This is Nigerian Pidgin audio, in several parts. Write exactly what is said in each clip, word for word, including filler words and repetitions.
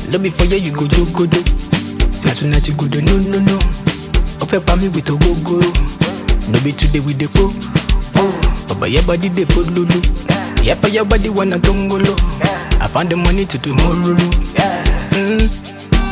No before you, you go do go do. Say tonight you go do no no no. Ofe pa me with a go go. No be today with the po. Oh, but your body they put lulu. Yeah, but your body wanna tongolo. I found the money to tomorrow. Mm.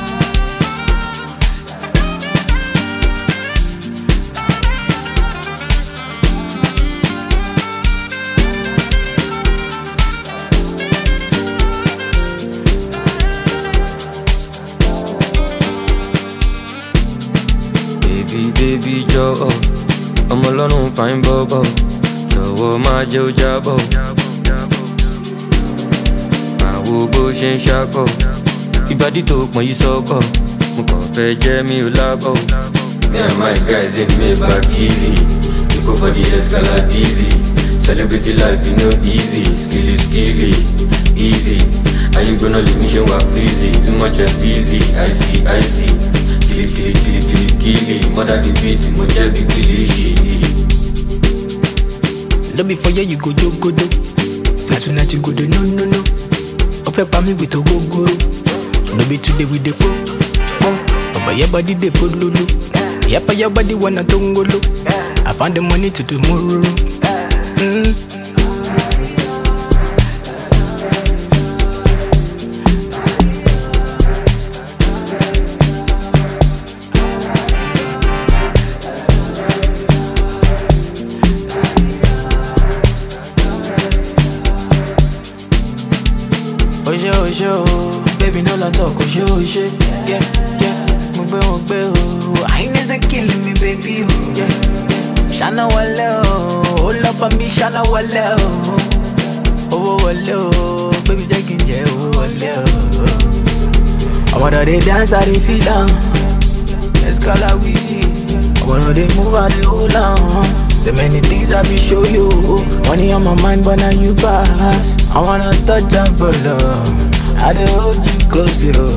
Baby, baby, Joe, I'm alone on fine bobo. Joe, my Joe Jabo. I will bush and shako. Ibadi talk when you so go. Mukoffe, Jamie, Labo. Me and my guys in me back easy. You go for the escalade easy. Celebrity life, you know, easy. Skilly, skilly, easy. I ain't gonna leave me show up easy. Too much of easy. I see, I see. Kili, kili, kili, kili, kili. Mother the beat, moja the kili. No before you, you go do go do. Say tonight you go do no no no. Ofe pa me with a go go. No be today with the po. Oh, but your body they put lulu. Yeah, but your body wanna tongolo. I found the money to tomorrow. Mm. Oje oje oh, baby no la talk oje oje, yeah yeah. Mugbe mugbe oh, highness they killing me baby oh, yeah yeah. Shana wale oh, hold up on me shana wale oh, oh wale oh, baby taking je oh wale oh. I wanna they dance I they feel down, let's call her Weezy. I wanna they move I they hold on. The many things I be show you. Money on my mind, but now you pass. I wanna touch and follow. I dey hold you close, yo.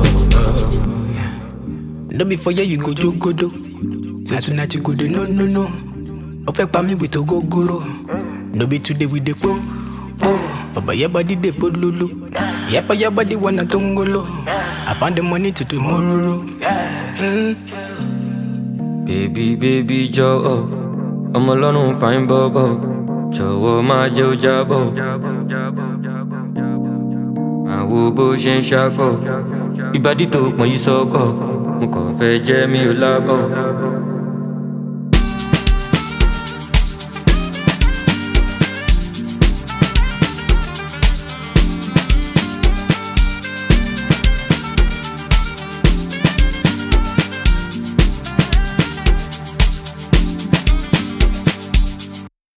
No before you, you go do go do. Say tonight you go do no no no. Ofe pa me with a go go. No be today with the po. Oh, but your body they put lulu. Yeah, but your body wanna tongolo. I found the money to tomorrow. Mm. Baby, baby, Joe. I'm alone on fine bobo. Joe, my Joe Jabo. I will bush and shako. Ibadi talk when you so go. Mukoffe, Jamie, Labo.